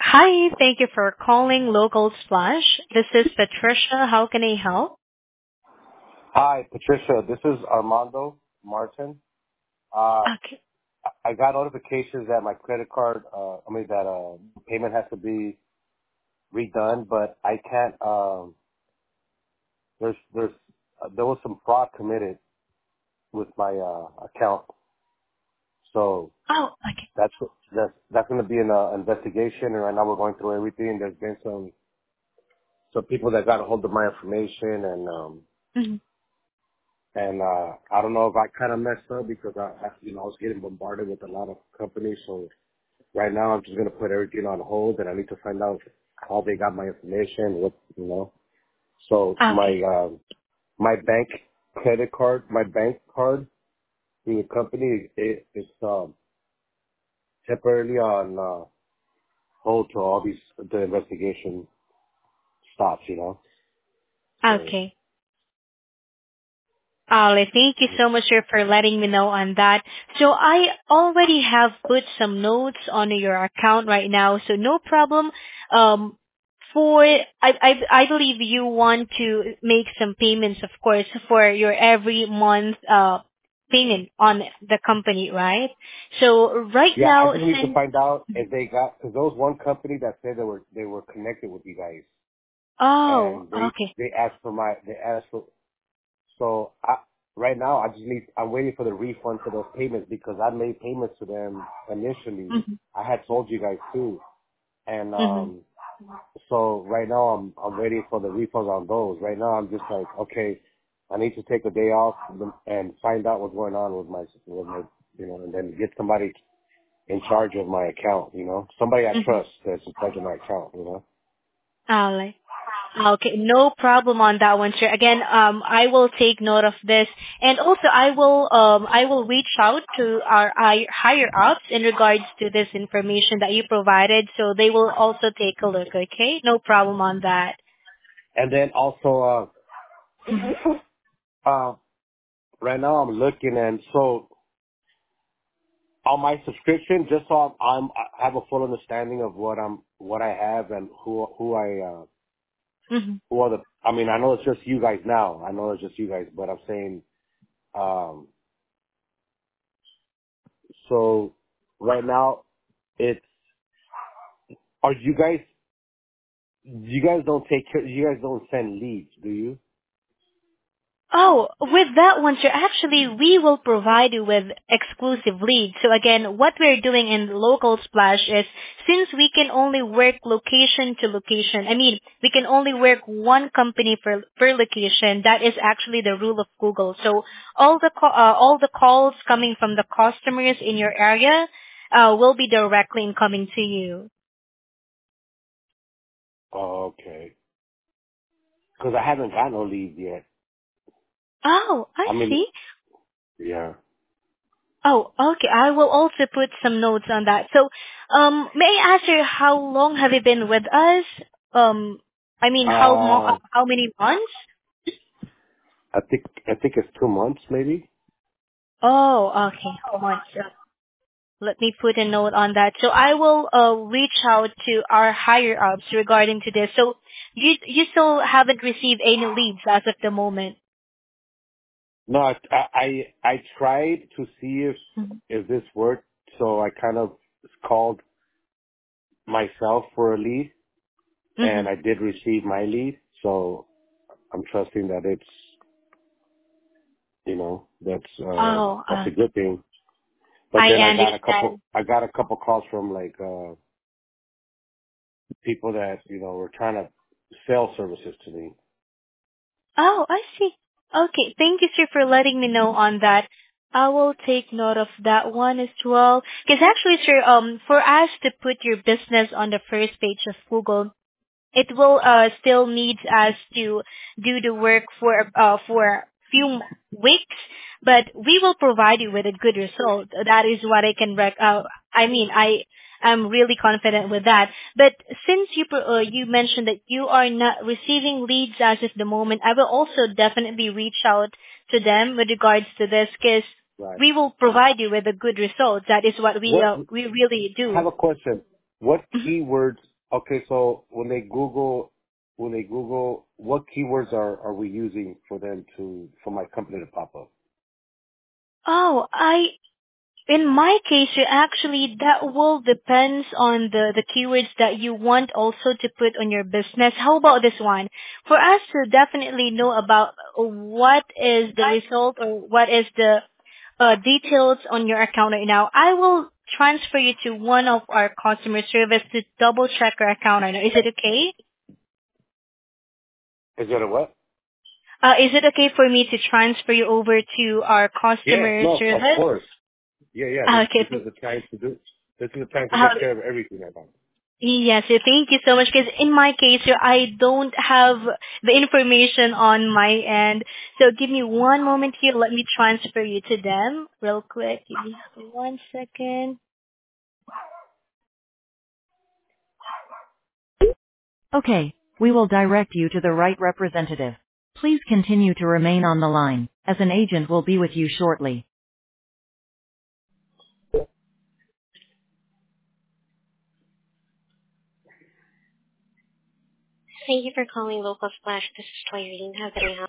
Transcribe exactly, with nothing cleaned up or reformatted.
Hi, thank you for calling Local Splash. This is Patricia. How can I help? Hi, Patricia. This is Armando Martin. Uh, Okay. I got notifications that my credit card, uh, I mean that uh, payment has to be redone, but I can't. Um, there's there's uh, there was some fraud committed with my uh, account, so Oh, okay. that's that's that's going to be an uh, investigation, and right now we're going through everything. There's been some some people that got a hold of my information, and um, hmm and uh, I don't know if I kind of messed up because I, I you know I was getting bombarded with a lot of companies, so. Right now, I'm just gonna put everything on hold, and I need to find out how they got my information. What you know. So my Okay. um, my bank credit card, my bank card through the company, it, it's um, temporarily on uh, hold till all these the investigation stops. You know. So Okay. Alright, thank you so much sir, for letting me know on that. So I already have put some notes on your account right now, so no problem. Um, for I, I I believe you want to make some payments, of course, for your every month uh payment on the company, right? So right yeah, I now, just need to since find out if they got because there was one company that said they were they were connected with you guys, oh, and they okay. they asked for my they asked for So I, right now, I just need. I'm waiting for the refund for those payments because I made payments to them initially. Mhm. I had told you guys too, and Mhm. um, so right now I'm I'm waiting for the refunds on those. Right now I'm just like, okay, I need to take a day off and find out what's going on with my with my you know, and then get somebody in charge of my account. You know, somebody I Mhm. trust that's in charge of my account. You know. Alright. Okay, no problem on that one, sir. Again, um, I will take note of this, and also I will, um, I will reach out to our hi- higher ups in regards to this information that you provided, so they will also take a look. Okay, no problem on that. And then also, Mhm. uh, uh, right now I'm looking, and so on my subscription, just so I'm, I'm I have a full understanding of what I'm what I have and who who I uh, Mhm. who are the. I mean, I know it's just you guys now. I know it's just you guys, but I'm saying, um, so right now it's are you guys you guys don't take care you guys don't send leads, do you? Oh, with that one, sir, actually, we will provide you with exclusive leads. So again, what we're doing in Local Splash is, since we can only work location to location, I mean, we can only work one company per, per location. That is actually the rule of Google. So all the ca- uh, all the calls coming from the customers in your area uh, will be directly incoming to you. Oh, okay, because I haven't got no leads yet. Oh, I I mean, see. yeah. Oh, okay. I will also put some notes on that. So, um, may I ask you how long have you been with us? Um, I mean, how mo- uh, Uh, how many months? I think I think it's two months maybe. Oh, okay, months. Uh, Let me put a note on that. So I will uh, reach out to our higher ups regarding to this. So you you still haven't received any leads as of the moment. No, I I I tried to see if Mm-hmm. if this worked, so I kind of called myself for a lead, Mm-hmm. and I did receive my lead. So I'm trusting that it's you know that's uh Oh, that's uh, a good thing. But I then I got a couple understand. I got a couple calls from like uh people that you know were trying to sell services to me. Oh, I see. Okay. Thank you, sir, for letting me know on that. I will take note of that one as well. Because actually, sir, um, for us to put your business on the first page of Google, it will uh, still need us to do the work for uh, for few weeks, but we will provide you with a good result. That is what I can rec- uh, I mean, I am really confident with that. But since you pro- uh, you mentioned that you are not receiving leads as of the moment, I will also definitely reach out to them with regards to this, because Right. we will provide you with a good result. That is what we What uh, we really I have do. a question. What keywords? Okay, so when they Google, when they Google, what keywords are are we using for them to for my company to pop up? Oh, I in my case, you actually that will depends on the the keywords that you want also to put on your business. How about this one? For us to definitely know about what is the result or what is the uh, details on your account right now, I will transfer you to one of our customer service to double check your account right now. Is it okay? Is that a what? Uh, is it okay for me to transfer you over to our Yes, customer no, of service? course. Yeah, yeah. This Okay. this is the time to do. This is the time to Uh, take care of everything I want. Yes, so thank you so much. Because in my case, so I don't have the information on my end. So give me one moment here. Let me transfer you to them real quick. Give me one second. Okay, we will direct you to the right representative. Please continue to remain on the line, as an agent will be with you shortly. Thank you for calling Local Splash. This is Clairine. How can I help?